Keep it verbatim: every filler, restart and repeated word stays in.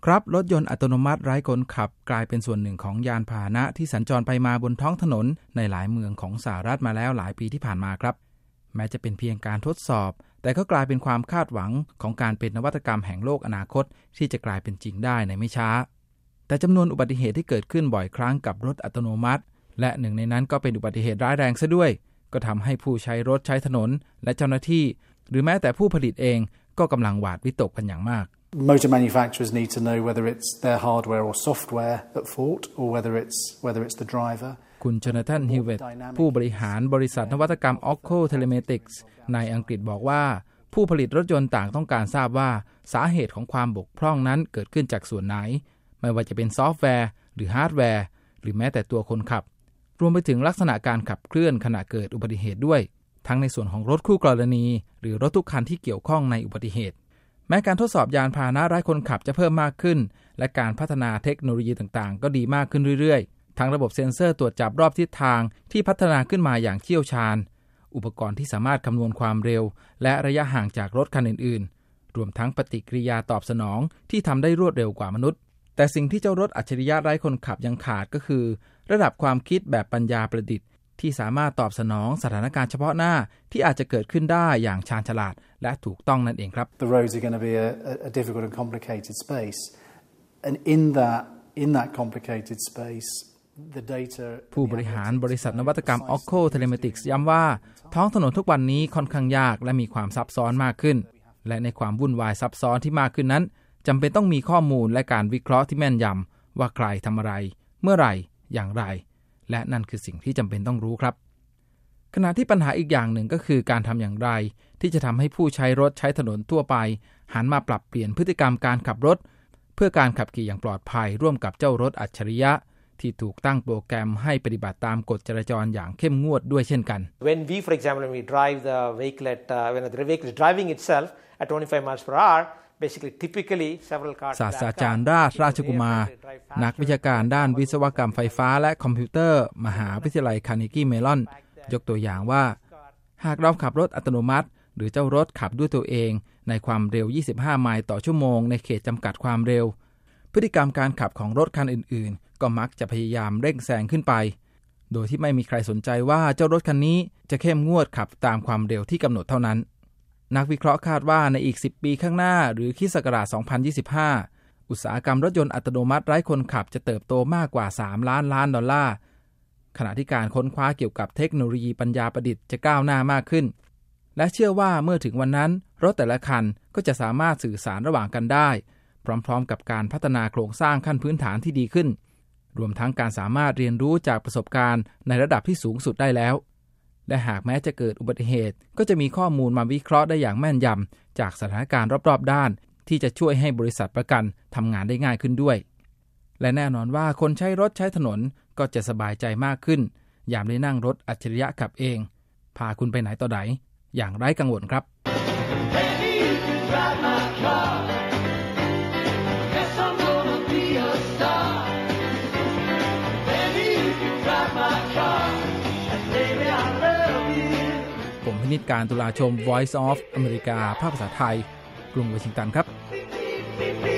ครับรถยนต์อัตโนมัติไร้คนขับกลายเป็นส่วนหนึ่งของยานพาหนะที่สัญจรไปมาบนท้องถนนในหลายเมืองของสหรัฐมาแล้วหลายปีที่ผ่านมาครับแม้จะเป็นเพียงการทดสอบแต่ก็กลายเป็นความคาดหวังของการเป็นนวัตกรรมแห่งโลกอนาคตที่จะกลายเป็นจริงได้ในไม่ช้าแต่จำนวนอุบัติเหตุที่เกิดขึ้นบ่อยครั้งกับรถอัตโนมัติและหนึ่งในนั้นก็เป็นอุบัติเหตุร้ายแรงซะด้วยก็ทำให้ผู้ใช้รถใช้ถนนและเจ้าหน้าที่หรือแม้แต่ผู้ผลิตเองก็กำลังหวาดวิตกกันอย่างมาก Motor manufacturers need to know whether it's their hardware or software at fault or whether it's whether it's the driver คุณโจนาธานฮิวเวตต์ผู้บริหารบริษัทนวัตกรรม Occo Telematics ในอังกฤษบอกว่าผู้ผลิตรถยนต์ต่างต้องการทราบว่าสาเหตุของความบกพร่องนั้นเกิดขึ้นจากส่วนไหนไม่ว่าจะเป็นซอฟต์แวร์หรือฮาร์ดแวร์หรือแม้แต่ตัวคนขับรวมไปถึงลักษณะการขับเคลื่อนขณะเกิดอุบัติเหตุด้วยทั้งในส่วนของรถคู่กรณีหรือรถทุกคันที่เกี่ยวข้องในอุบัติเหตุแม้การทดสอบยานพาหนะไร้คนขับจะเพิ่มมากขึ้นและการพัฒนาเทคโนโลยีต่างๆก็ดีมากขึ้นเรื่อยๆทั้งระบบเซ็นเซอร์ตรวจจับรอบทิศทางที่พัฒนาขึ้นมาอย่างเชี่ยวชาญอุปกรณ์ที่สามารถคำนวณความเร็วและระยะห่างจากรถคันอื่นๆรวมทั้งปฏิกิริยาตอบสนองที่ทำได้รวดเร็วกว่ามนุษย์แต่สิ่งที่เจ้ารถอัจฉริยะไร้คนขับยังขาดก็คือระดับความคิดแบบปัญญาประดิษฐ์ที่สามารถตอบสนองสถานการณ์เฉพาะหน้าที่อาจจะเกิดขึ้นได้อย่างชาญฉลาดและถูกต้องนั่นเองครับ The roads are going to be a, a difficult and complicated space and in that in that complicated space the data ผู้บริหารบริษัทนวัตกรรม Occo Telematics ย้ำว่าท้องถนนทุกวันนี้ค่อนข้างยากและมีความซับซ้อนมากขึ้นและในความวุ่นวายซับซ้อนที่มากขึ้นนั้นจำเป็นต้องมีข้อมูลและการวิเคราะห์ที่แม่นยำว่าใครทำอะไรเมื่อไหร่อย่างไรและนั่นคือสิ่งที่จำเป็นต้องรู้ครับขณะที่ปัญหาอีกอย่างหนึ่งก็คือการทำอย่างไรที่จะทำให้ผู้ใช้รถใช้ถนนทั่วไปหันมาปรับเปลี่ยนพฤติกรรมการขับรถเพื่อการขับขี่อย่างปลอดภัยร่วมกับเจ้ารถอัจฉริยะที่ถูกตั้งโปรแกรมให้ปฏิบัติตามกฎจราจรอย่างเข้มงวดด้วยเช่นกัน When we for example when we drive the vehicle at uh, when the vehicle is driving itself at twenty-five miles per hour basically typically several cars ศาสตราจารย์ราชราชกุมารนักวิชาการด้านวิศวกรรมไฟฟ้าและคอมพิวเตอร์มหาวิทยาลัยคาร์เนกีเมลอนยกตัวอย่างว่าหากเราขับรถอัตโนมัติหรือเจ้ารถขับด้วยตัวเองในความเร็วยี่สิบห้าไมล์ต่อชั่วโมงในเขตจำกัดความเร็วพฤติกรรมการขับของรถคันอื่นๆก็มักจะพยายามเร่งแซงขึ้นไปโดยที่ไม่มีใครสนใจว่าเจ้ารถคันนี้จะเข้มงวดขับตามความเร็วที่กำหนดเท่านั้นนักวิเคราะห์คาดว่าในอีกสิบปีข้างหน้าหรือคริสต์ศักราชสองพันยี่สิบห้าอุตสาหกรรมรถยนต์อัตโนมัติไร้คนขับจะเติบโตมากกว่าสามล้านล้านดอลลาร์ขณะที่การค้นคว้าเกี่ยวกับเทคโนโลยีปัญญาประดิษฐ์จะก้าวหน้ามากขึ้นและเชื่อว่าเมื่อถึงวันนั้นรถแต่ละคันก็จะสามารถสื่อสารระหว่างกันได้พร้อมๆกับการพัฒนาโครงสร้างขั้นพื้นฐานที่ดีขึ้นรวมทั้งการสามารถเรียนรู้จากประสบการณ์ในระดับที่สูงสุดได้แล้วและหากแม้จะเกิดอุบัติเหตุก็จะมีข้อมูลมาวิเคราะห์ได้อย่างแม่นยำจากสถานการณ์รอบๆด้านที่จะช่วยให้บริษัทประกันทำงานได้ง่ายขึ้นด้วยและแน่นอนว่าคนใช้รถใช้ถนนก็จะสบายใจมากขึ้นยามได้นั่งรถอัจฉริยะขับเองพาคุณไปไหนต่อไหนอย่างไร้กังวลครับผมพินิจการตุลาชม Voice of อเมริกาภาคภาษาไทยกรุงวอชิงตันครับ